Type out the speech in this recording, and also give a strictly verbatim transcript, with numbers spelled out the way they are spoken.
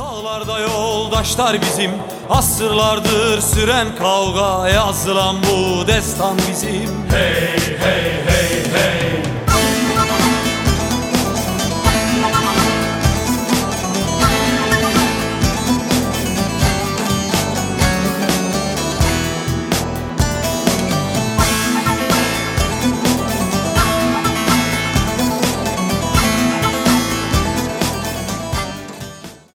Dağlarda yoldaşlar bizim, asırlardır süren kavga, yazılan bu destan bizim. Hey hey hey hey.